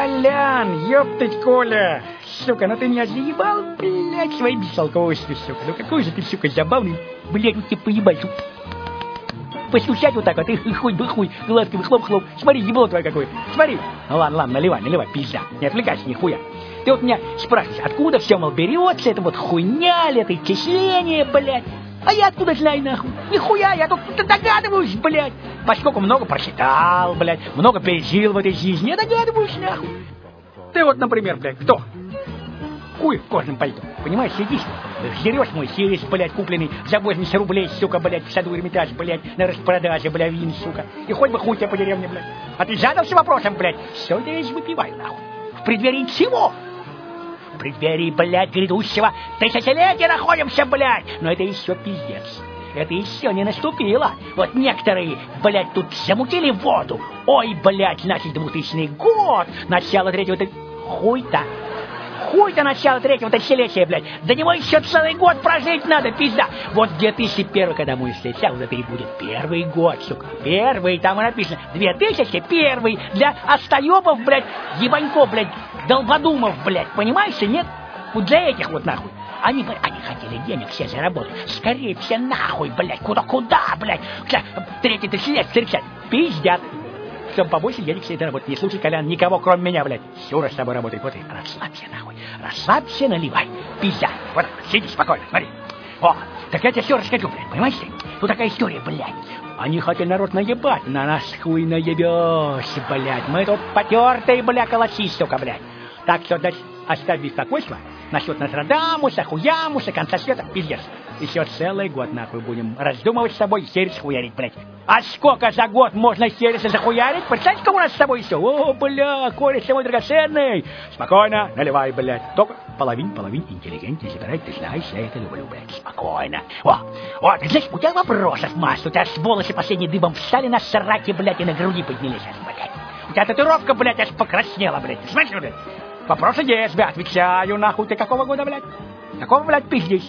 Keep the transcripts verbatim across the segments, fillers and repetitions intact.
Колян, ёптать, Коля! Сука, ну ты меня заебал, блядь, своей бестолковостью, сука. Ну какой же ты, сука, забавный, блядь, вот тебе поебать. Постучать вот так вот, и хуй бы хуй, глазками хлоп-хлоп. Смотри, ебло твое какое. Смотри. Ну ладно, ладно, наливай, наливай, пизда. Не отвлекайся, нихуя. Ты вот меня спрашиваешь, откуда все, мол, берется, это вот хуйня, это исчисление, блядь. А я откуда знаю, нахуй? Нихуя, я тут догадываюсь, блядь. Поскольку много прочитал, блядь, много пережил в этой жизни, я догадываюсь, нахуй. Ты вот, например, блядь, кто? Хуй в кожаном пальто, понимаешь, сидишь, жрешь мой сирис, блядь, купленный за восемьдесят рублей, сука, блядь, в саду Эрмитаж, блядь, на распродаже, блядь, вин, сука. И хоть бы хуй тебя по деревне, блядь. А ты задался вопросом, блядь, все это я выпиваю, нахуй. В преддверии чего? В преддверии, блядь, грядущего тысячелетия находимся, блядь. Но это еще пиздец. Это еще не наступило. Вот некоторые, блядь, тут замутили воду. Ой, блядь, значит, двухтысячный год, начало третьего... Хуй-то. Хуй-то начало третьего тысячелетия, блядь. До него еще целый год прожить надо, пизда. Вот в две тысячи первом, когда мы встречали, уже перебудет первый год, сука. Первый, там и написано. две тысячи первый для остаёбов, блядь, ебаньков, блядь, долбодумов, блядь. Понимаешь, нет? Вот для этих вот, нахуй. Они, они хотели денег все заработать. Скорее все нахуй, блядь. Куда-куда, блядь. Третий тысячелетие встречать. Пиздят. Чтобы побольше денег все это работать. Не слушай, Колян, никого, кроме меня, блядь. Сюра с тобой работает. Вот и расслабься, нахуй. Расслабься, наливай. Пизда. Вот, сиди спокойно, смотри. О, так я тебе все расскажу, блядь, понимаешь? Тут такая история, блядь. Они хотели народ наебать. На нас хуй наебёшь, блядь. Мы тут потертые, бля, калачи, сука, блядь. Так что, значит, оставь беспокойство. Насчет Нострадамуса, хуямуса, конца света, пиздец. Еще целый год, нахуй, будем раздумывать с тобой, херес хуярить, блядь. А сколько за год можно хереса захуярить? Представьте, как у нас с тобой еще. О, бля, Коля, ты мой драгоценный. Спокойно, наливай, блядь. Только половин, половин интеллигентный забирай, ты знаешь, я это люблю, блядь. Спокойно. О, вот, знаешь, у тебя вопросов масса. У тебя с волосы последние дыбом встали на сраке, блядь, и на груди поднялись, блядь. У тебя татуировка, блядь, аж покраснела, блядь. Смотри, блядь. Вопросы есть, блядь, отвечаю, нахуй. Ты какого года, блядь? Какого, блядь, пиздишь?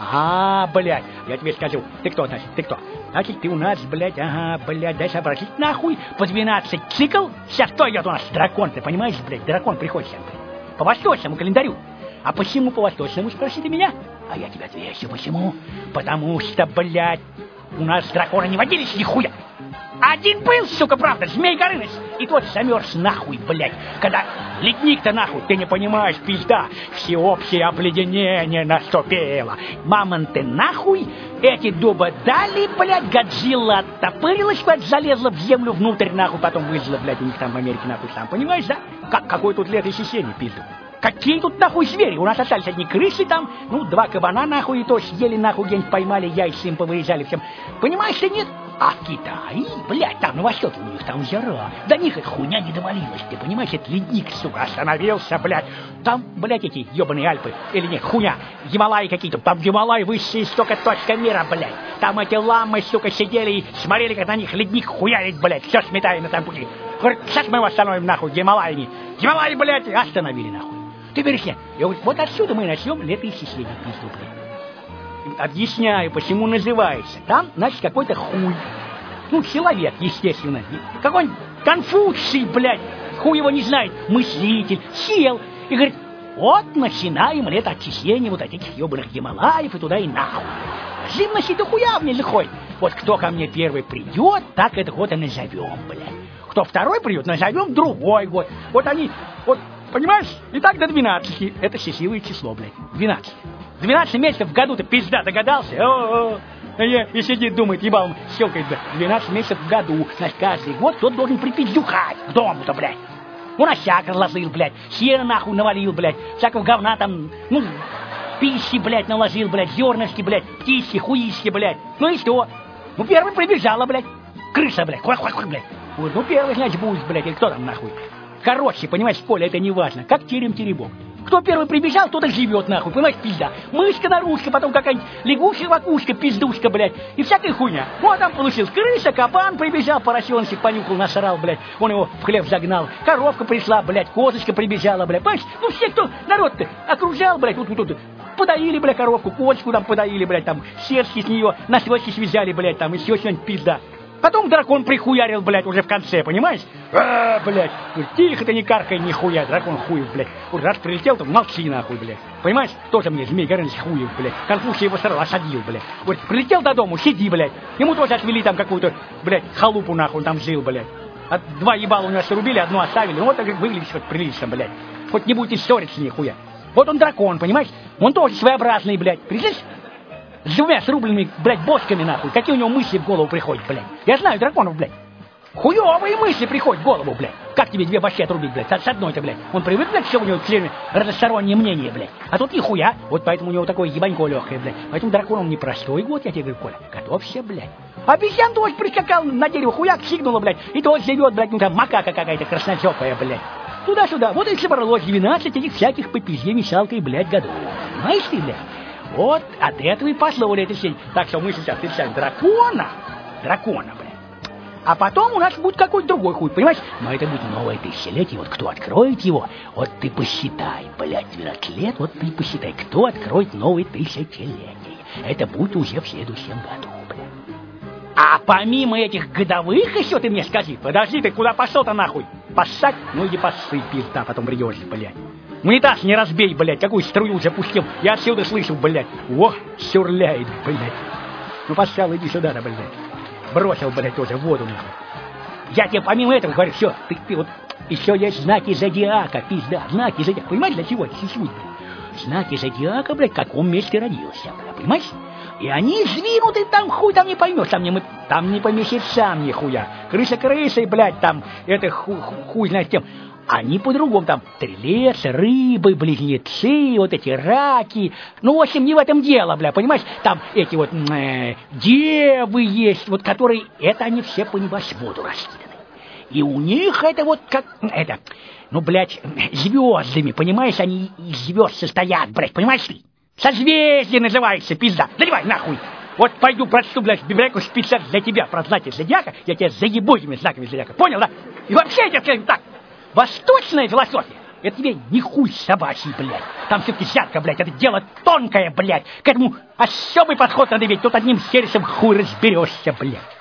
А, блядь, я тебе скажу. Ты кто, значит, ты кто? Значит, ты у нас, блядь, ага, блядь, дай сообразить, нахуй. По двенадцать цикл. Сейчас кто идет у нас? Дракон, ты понимаешь, блядь? Дракон приходит сейчас, блядь. По восточному календарю. А почему по восточному, спроси ты меня? А я тебя отвечу, почему? Потому что, блядь, у нас драконы не водились нихуя. Один был, сука, правда, Змей Горыныч. И тот замерз нахуй, блядь. Когда ледник-то нахуй, ты не понимаешь, пизда. Всеобщее обледенение наступило. Мамонты нахуй, эти дуба дали, блядь. Годзилла оттопырилась, блядь, залезла в землю внутрь, нахуй. Потом вылезла, блядь, у них там в Америке, нахуй, сам. Понимаешь, да? Как, какой тут летосечение, пизду. Какие тут нахуй звери? У нас остались одни крысы там, ну, два кабана нахуй, и то съели нахуй, где-нибудь поймали, яйца им повырезали всем. Понимаешь ты, нет? А в Китае, блядь, там на востоке у них там жара. До них эта хуйня не довалилась, ты понимаешь? Это ледник, сука, остановился, блядь. Там, блядь, эти ебаные Альпы, или нет, хуйня, Гималаи какие-то. Там Гималаи высшая, сука, точка мира, блядь. Там эти ламы, сука, сидели и смотрели, как на них ледник хуярит, блядь. Все сметая на там пути. Говорит, сейчас мы его остановим, нахуй, Гималаями. Гималаи, блядь, остановили, нахуй. Ты веришь мне? Я говорю, вот отсюда мы начнем летоисчисление, пизду, блядь. Объясняю, почему называется. Там, значит, какой-то хуй. Ну, человек, естественно. Какой-нибудь Конфуций, блядь. Хуй его не знает. Мыслитель. Сел и говорит, вот начинаем летоотчисление вот этих ебаных Гималаев и туда и нахуй. Живность и хуя мне заходит. Вот кто ко мне первый придет, так это год и назовем, блядь. Кто второй придет, назовем другой год. Вот они, вот, понимаешь, и так до двенадцати. Это счастливое число, блядь. двенадцать. двенадцать месяцев в году, ты пизда догадался? О-о-о. И, и сидит, думает, ебал, щелкает, блядь. двенадцать месяцев в году. Значит, каждый год кто-то должен припиздюхать к дому-то, блядь. Он осяк разложил, блядь. Сено нахуй навалил, блядь. Всякого говна там, ну, пищи, блядь, наложил, блядь. Зернышки, блядь. Птички, хуиски, блядь. Ну и что? Ну, первый прибежала, блядь. Крыса, блядь. Хуй-хуй-хуй, блядь. Вот, ну, первый, значит, будет, блядь. Или кто там, нахуй? Короче, понимаешь, в поле это не важно. Как терем-теребок. Кто первый прибежал, тот и живет, нахуй, понимаешь, пизда. Мышка-нарушка, потом какая-нибудь лягушка-вакушка, пиздушка, блядь, и всякая хуйня. Вот там получилось. Крыса, кабан прибежал, поросеночек понюхал, насрал, блядь, он его в хлеб загнал. Коровка пришла, блядь, козочка прибежала, блядь, понимаешь, ну все, кто народ-то окружал, блядь, вот тут, подоили, блядь, коровку, козочку там подоили, блядь, там, сердце с нее, на свечки связали, блядь, там, еще что-нибудь, пизда. Потом дракон прихуярил, блядь, уже в конце, понимаешь? А, блядь, тихо ты не каркай, нихуя, дракон хуев, блядь. Вот раз прилетел, то молчи нахуй, блядь. Понимаешь? Тоже мне Змей Горыныч хуев, блядь. Конфуций его сразу осадил, блядь. Вот прилетел до дому, сиди, блядь. Ему тоже отвели там какую-то, блядь, халупу нахуй, он там жил, блядь. От два ебала у него срубили, одну оставили. Вот так выглядит хоть прилично, блядь. Хоть не будете ссориться нихуя. Вот он дракон, понимаешь? Он тоже своеобразный, блядь. Прикинь? С двумя срубленными, блядь, бошками, нахуй. Какие у него мысли в голову приходят, блядь. Я знаю драконов, блядь. Хуёвые мысли приходят в голову, блядь. Как тебе две башки отрубить, блядь? С одной-то, блядь. Он привык, блядь, все у него члены разностороннее мнение, блядь. А тут нихуя. Вот поэтому у него такое ебанько легкое, блядь. Поэтому дракон он непростой год, я тебе говорю, Коля. Готовься, блядь. Обезьян тоже прискакал на дерево, хуяк, сигнула, блядь. И тоже живет, блядь, ну там макака какая-то красножопая, блядь. Туда-сюда. Вот и собралось двенадцать этих всяких по пизде мешалкой, блядь, годов. Знаешь ты, блядь? Вот от этого и пошло это все. Так что мы сейчас встречаем дракона. Дракона, блядь. А потом у нас будет какой-то другой хуй, понимаешь? Но это будет новое тысячелетие. Вот кто откроет его, вот ты посчитай, блядь, двенадцать лет, вот ты посчитай, кто откроет новое тысячелетие. Это будет уже в следующем году, блядь. А помимо этих годовых еще ты мне скажи, подожди, ты куда пошел-то нахуй? Поссать? Ну иди поссый, пизда, потом придешь, блядь. Унитаз не разбей, блядь, какую струю запустил. Я отсюда слышу, блядь. Ох, сюрляет, блядь. Ну, поссал, иди сюда-то, блядь. Бросил, блядь, тоже в воду, нахуй. Я тебе помимо этого говорю, все, ты, ты вот... Еще есть знаки зодиака, пизда, знаки зодиака. Понимаешь, для чего? Чуть-чуть, блядь. Знаки зодиака, блядь, в каком месте родился, блядь, понимаешь? И они сдвинуты, там хуй там не поймешь, там не, там не по месяцам нихуя. Крыша крысой, блядь, там, это ху, ху, хуй знает кем. Они по-другому, там, стрелец, рыбы, близнецы, вот эти раки. Ну, в общем, не в этом дело, бля, понимаешь? Там эти вот э, девы есть, вот которые, это они все по небосводу раскиданы. И у них это вот как, это, ну, блядь, звездами, понимаешь, они из звезд состоят, блядь, понимаешь ты? Созвездие называется, пизда. Наливай нахуй. Вот пойду прочту, блядь, библиотеку специально для тебя про знаки зодиака, я тебя заебу этими знаками зодиака, понял, да? И вообще, я тебе скажу так, восточная философия, это тебе не хуй собачий, блядь. Там все-таки взятка, блядь, это дело тонкое, блядь. К этому особый подход надо иметь, тут одним сердцем хуй разберешься, блядь.